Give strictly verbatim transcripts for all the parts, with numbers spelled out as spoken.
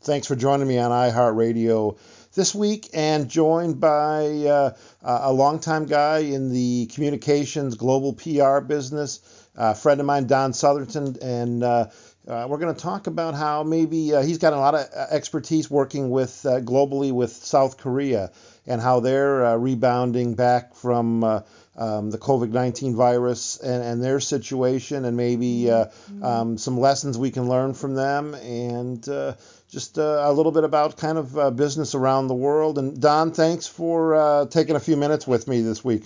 Thanks for joining me on iHeartRadio this week, and joined by uh, a longtime guy in the communications global P R business, a friend of mine, Don Southerton, and uh, uh, we're going to talk about how maybe uh, he's got a lot of expertise working with uh, globally with South Korea and how they're uh, rebounding back from uh, um, the COVID nineteen virus and, and their situation, and maybe uh, um, some lessons we can learn from them, and uh, just uh, a little bit about kind of uh, business around the world. And Don, thanks for uh, taking a few minutes with me this week.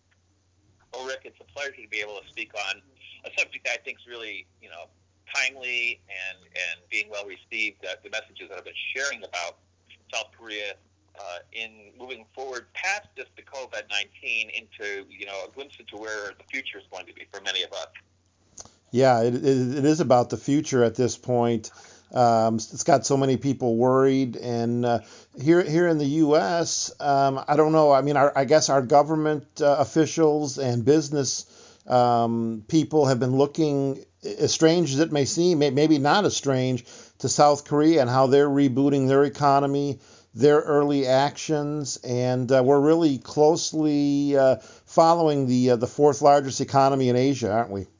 Well, Rick, it's a pleasure to be able to speak on a subject that I think is really, you know, timely and, and being well received. Uh, the messages that I've been sharing about South Korea uh, in moving forward past just the COVID nineteen into, you know, a glimpse into where the future is going to be for many of us. Yeah, it, it, it is about the future at this point. Um, it's got so many people worried, and uh, here here in the U S, um, I don't know. I mean, our, I guess our government uh, officials and business um, people have been looking, as strange as it may seem, maybe not as strange, to South Korea and how they're rebooting their economy, their early actions, and uh, we're really closely uh, following the uh, the fourth largest economy in Asia, aren't we?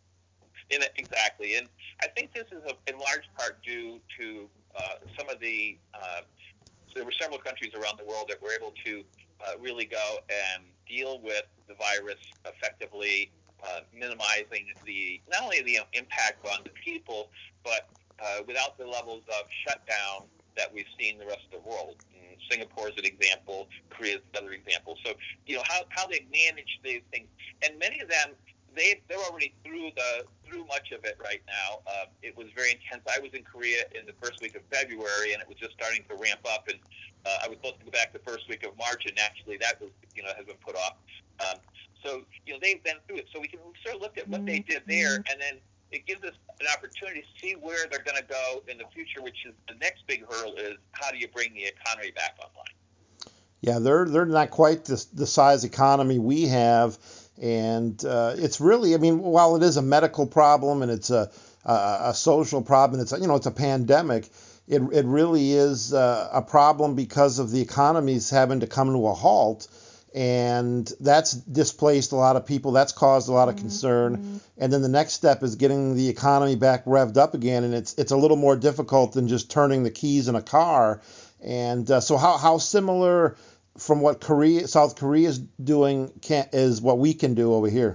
In it, exactly, and I think this is a, in large part due to uh, some of the. Uh, so there were several countries around the world that were able to uh, really go and deal with the virus effectively, uh, minimizing the not only the impact on the people, but uh, without the levels of shutdown that we've seen in the rest of the world. And Singapore is an example, Korea is another example. So you know how how they manage these things, and many of them. They they're already through the through much of it right now. Uh, it was very intense. I was in Korea in the first week of February, and it was just starting to ramp up. And uh, I was supposed to go back the first week of March, and actually that was you know has been put off. Um, so you know they've been through it. So we can sort of look at what they did there, and then it gives us an opportunity to see where they're going to go in the future. Which is the next big hurdle is how do you bring the economy back online? Yeah, they're they're not quite the the size economy we have. And uh, it's really, I mean, while it is a medical problem and it's a, a, a social problem, it's a, you know, it's a pandemic. It it really is uh, a problem because of the economies having to come to a halt, and that's displaced a lot of people. That's caused a lot of concern. Mm-hmm. And then the next step is getting the economy back revved up again, and it's it's a little more difficult than just turning the keys in a car. And uh, so, how how similar from what Korea, South Korea is doing can, is what we can do over here.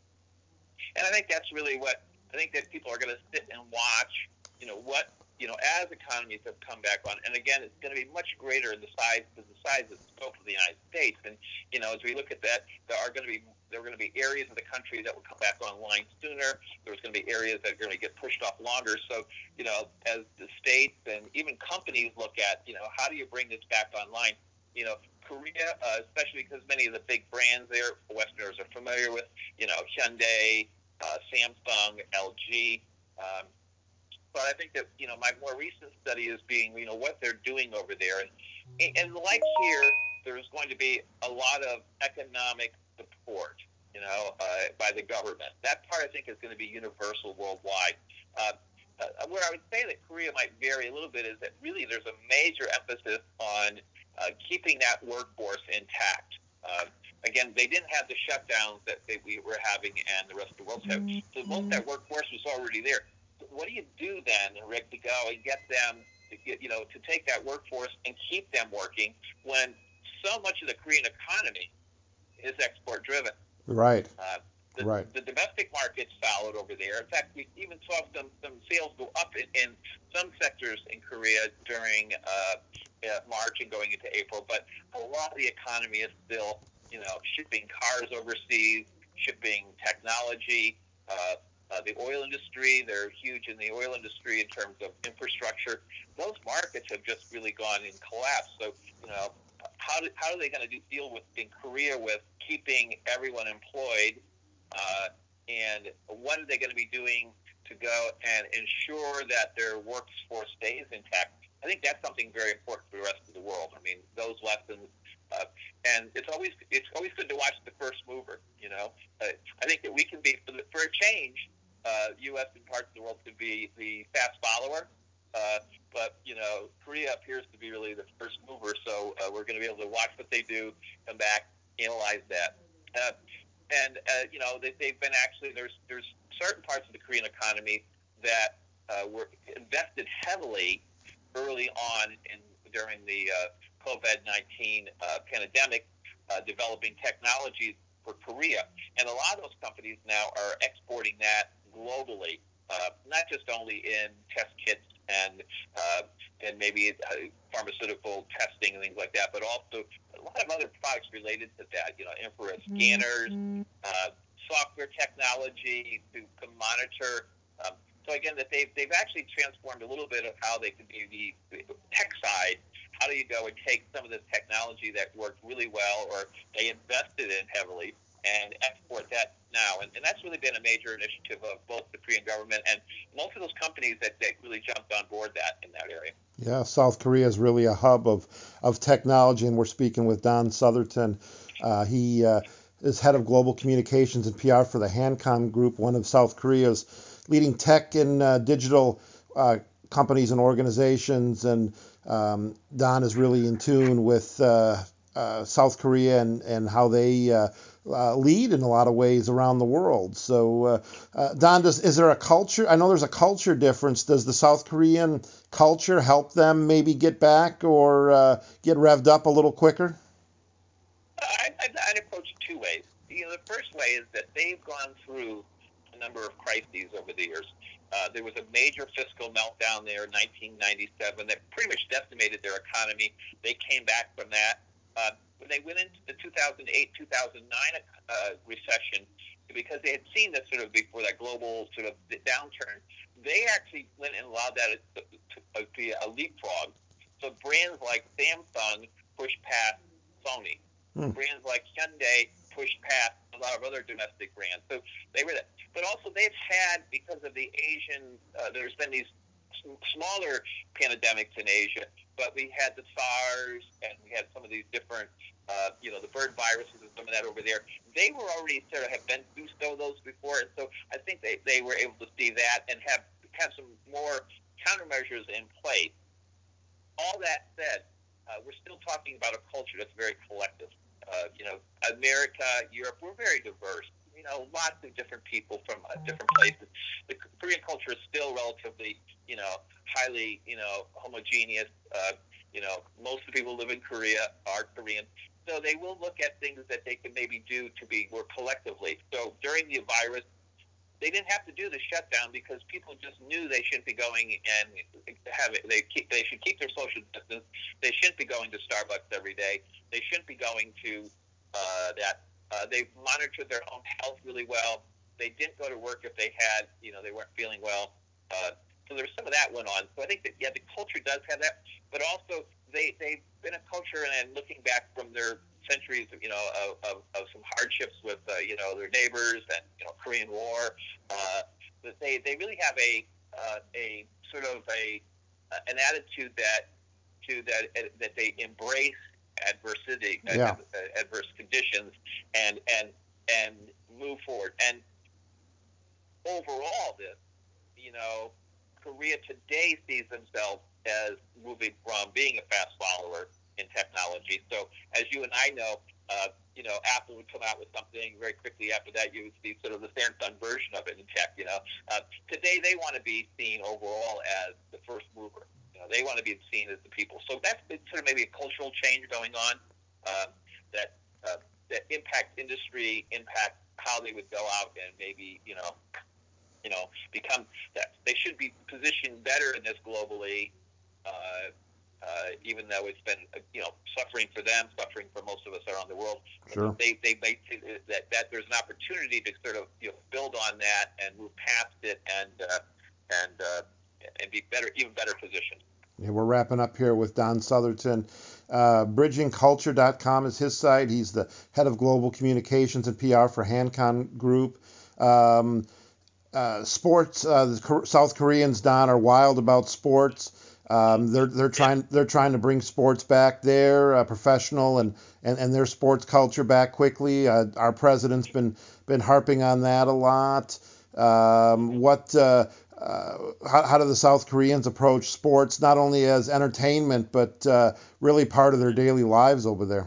And I think that's really what I think that people are going to sit and watch. You know what you know as economies have come back on, and again, it's going to be much greater in the size the size and scope of the United States. And you know, as we look at that, there are going to be there are going to be areas of the country that will come back online sooner. There's going to be areas that are going to get pushed off longer. So you know, as the states and even companies look at you know how do you bring this back online. You know, Korea, uh, especially because many of the big brands there, Westerners are familiar with, you know, Hyundai, uh, Samsung, L G. Um, but I think that, you know, my more recent study is being, you know, what they're doing over there. And, and like here, there's going to be a lot of economic support, you know, uh, by the government. That part, I think, is going to be universal worldwide. Uh, uh, where I would say that Korea might vary a little bit is that really there's a major emphasis on uh, keeping that workforce intact. Uh, again, they didn't have the shutdowns that they, we were having and the rest of the world have. So most of that workforce was already there. So what do you do then, Rick, to go and get them, to get, you know, to take that workforce and keep them working when so much of the Korean economy is export driven? Right. Uh, the, right. the domestic market's solid over there. In fact, we even saw some, some sales go up in, in some sectors in Korea during uh, uh, March and going into April. But a lot of the economy is still, you know, shipping cars overseas, shipping technology. Uh, uh, the oil industry, they're huge in the oil industry in terms of infrastructure. Those markets have just really gone in collapse. So, you know, how, do, how are they going to do, deal with in Korea with keeping everyone employed? Uh, and what are they going to be doing to go and ensure that their workforce stays intact? I think that's something very important for the rest of the world. I mean, those lessons, uh, and it's always it's always good to watch the first mover. You know, uh, I think that we can be for, the, for a change. Uh, U S and parts of the world could be the fast follower, Uh, but, you know, Korea appears to be really the first mover, so uh, we're going to be able to watch what they do, come back, analyze that. Uh, and, uh, you know, they, they've been actually, there's there's certain parts of the Korean economy that uh, were invested heavily early on in during the uh, COVID nineteen uh, pandemic, uh, developing technologies for Korea. And a lot of those companies now are exporting that globally, uh, not just only in test kits and uh, and maybe uh, pharmaceutical testing and things like that, but also a lot of other products related to that. You know, infrared scanners, mm-hmm. uh, software technology to, to monitor. Um, so again, that they've they've actually transformed a little bit of how they could be the tech side. How do you go and take some of this technology that worked really well, or they invested in heavily, and export that now? And, and that's really been a major initiative of both the Korean government and most of those companies that, that really jumped on board that in that area. Yeah, South Korea is really a hub of, of technology, and we're speaking with Don Southerton. Uh, he uh, is head of global communications and P R for the Hancom Group, one of South Korea's leading tech and uh, digital uh, companies and organizations. And um, Don is really in tune with uh, uh, South Korea and, and how they uh, uh, lead in a lot of ways around the world. So, uh, uh, Don, does, is there a culture? I know there's a culture difference. Does the South Korean culture help them maybe get back or uh, get revved up a little quicker? I, I, I'd approach it two ways. You know, the first way is that they've gone through a number of crises over the years. Uh, there was a major fiscal meltdown there in nineteen ninety-seven that pretty much decimated their economy. They came back from that. Uh, when they went into the two thousand eight two thousand nine uh, recession, because they had seen this sort of before, that global sort of downturn, they actually went and allowed that to, to be a leapfrog. So brands like Samsung pushed past Sony. Hmm. Brands like Hyundai pushed past a lot of other domestic brands. So they were that. But also they've had, because of the Asian, uh, there's been these smaller pandemics in Asia, but we had the SARS and we had some of these different, uh, you know, the bird viruses and some of that over there. They were already sort of have been through some of those before, and so I think they, they were able to see that and have, have some more countermeasures in place. All that said, uh, we're still talking about a culture that's very collective. Uh, you know, America, Europe, we're very diverse. You know, lots of different people from uh, different places. The Korean culture is still relatively, you know, highly, you know, homogeneous. Uh, you know, most of the people who live in Korea are Korean. So they will look at things that they can maybe do to be more collectively. So during the virus, they didn't have to do the shutdown because people just knew they shouldn't be going and have it. They keep, they should keep their social distance. They shouldn't be going to Starbucks every day. They shouldn't be going to uh, that. Uh, they monitored their own health really well. They didn't go to work if they had, you know, they weren't feeling well. Uh, so there's some of that went on. So I think that, yeah, the culture does have that, but also they, they've been a culture, and looking back from their centuries, you know, of, of, of some hardships with, uh, you know, their neighbors and, you know, Korean War, uh, that they, they really have a, uh, a sort of a, uh, an attitude that, to that, uh, that they embrace adversity, yeah. uh, adverse conditions, and, and, and move forward. And overall, this, you know, Korea today sees themselves as moving from being a fast follower in technology. So as you and I know, uh, you know, Apple would come out with something very quickly. After that, you would see sort of the Samsung version of it in tech, you know. Uh, today, they want to be seen overall as the first mover. You know, they want to be seen as the people. So that's been sort of maybe a cultural change going on uh, that uh, that impacts industry, impact how they would go out and maybe, you know, you know, become that they should be positioned better in this globally, uh, uh, even though it's been, you know, suffering for them, suffering for most of us around the world. Sure. They they make that that there's an opportunity to sort of, you know, build on that and move past it and uh, and uh, and be better, even better positioned. Yeah, we're wrapping up here with Don Southerton. Uh, bridging culture dot com is his site. He's the head of global communications and P R for Hancom Group. Um, uh, sports, uh, the South Koreans, Don, are wild about sports. Um, they're they're trying they're trying to bring sports back there, uh, professional and, and, and their sports culture back quickly. Uh, our president's been been harping on that a lot. Um, what uh, uh, how, how do the South Koreans approach sports, not only as entertainment, but uh, really part of their daily lives over there?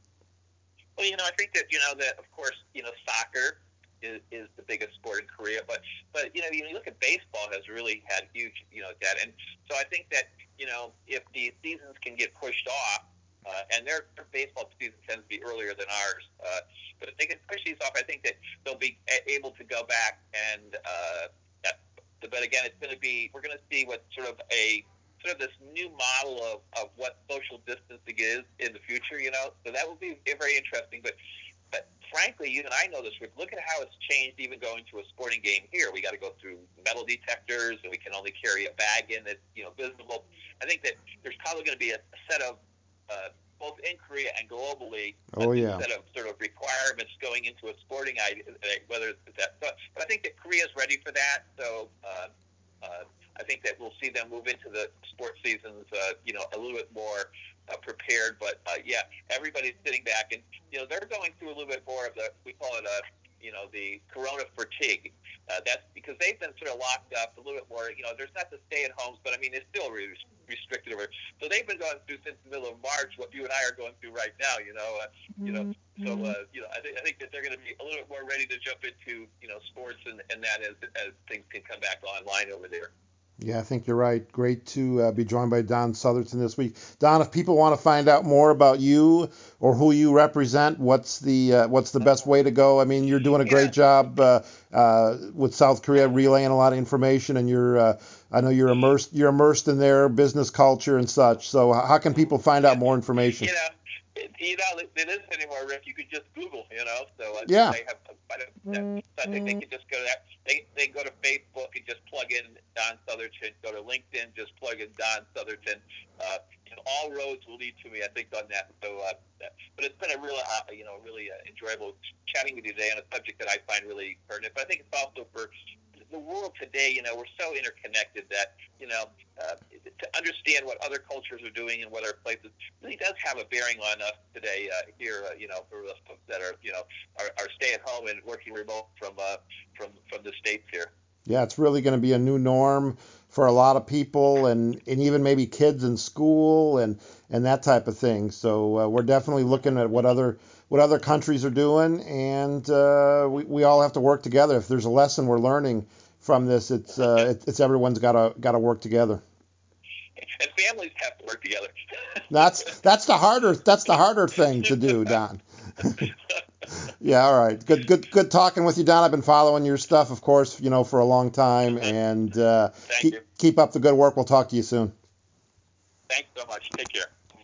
Well, you know, I think that, you know, that, of course, you know, soccer is, is the biggest sport in Korea, but, but, you know, you look at baseball has really had huge, you know, that. And so I think that, you know, if the seasons can get pushed off, uh, and their, their baseball season tends to be earlier than ours, uh, but if they can push these off, I think that they'll be able to go back and, uh, that, but again, it's going to be, we're going to see what sort of a, sort of this new model of, of what social distancing is in the future, you know. So that will be very interesting. But but frankly, you and I know this, Rick. Look at how it's changed even going to a sporting game here. We got to go through metal detectors, and we can only carry a bag in that's, you know, visible. I think that there's probably going to be a, a set of, uh, both in Korea and globally, Oh, a new yeah. set of sort of requirements going into a sporting idea, whether it's that. But, but I think that Korea's ready for that. So uh, uh, I think that we'll see them move into the sports seasons, uh, you know, a little bit more uh, prepared. But uh, yeah, everybody's sitting back, and you know, they're going through a little bit more of the, we call it a, you know, the Corona fatigue. Uh, that's because they've been sort of locked up a little bit more. You know, there's not the stay-at-homes, but I mean, it's still really restricted over. So they've been going through since the middle of March what you and I are going through right now. You know, uh, you know. So uh, you know, I think I think that they're going to be a little bit more ready to jump into, you know, sports and, and that as as things can come back online over there. Yeah, I think you're right. Great to uh, be joined by Don Southerton this week. Don, if people want to find out more about you or who you represent, what's the uh, what's the best way to go? I mean, you're doing a great Yeah. job uh, uh, with South Korea, relaying a lot of information, and you're uh, I know you're immersed you're immersed in their business culture and such. So how can people find out more information? You know, it, you know, it isn't anymore, Rick. You could just Google, you know. So uh, Yeah. they have, I, don't, I think they can just go to that. They they go to Facebook and just plug in Don Southerton. Go to LinkedIn, just plug in Don Southerton. Uh, you know, all roads will lead to me, I think, on that. So, uh, but it's been a real, uh, you know, really uh, enjoyable chatting with you today on a subject that I find really pertinent. But I think it's also for the world today. You know, we're so interconnected that, you know, uh, to understand what other cultures are doing and what other places really does have a bearing on us today uh, here. Uh, you know, for us folks that are, you know, are, are stay at home and working remote from uh, from from the states here. Yeah, it's really going to be a new norm for a lot of people, and, and even maybe kids in school and, and that type of thing. So uh, we're definitely looking at what other what other countries are doing, and uh, we we all have to work together. If there's a lesson we're learning from this, it's uh, it's, it's everyone's got to got to work together. And families have to work together. That's that's the harder that's the harder thing to do, Don. Yeah, all right. Good, good, good talking with you, Don. I've been following your stuff, of course, you know, for a long time, and uh, Thank keep you. keep up the good work. We'll talk to you soon. Thanks so much. Take care.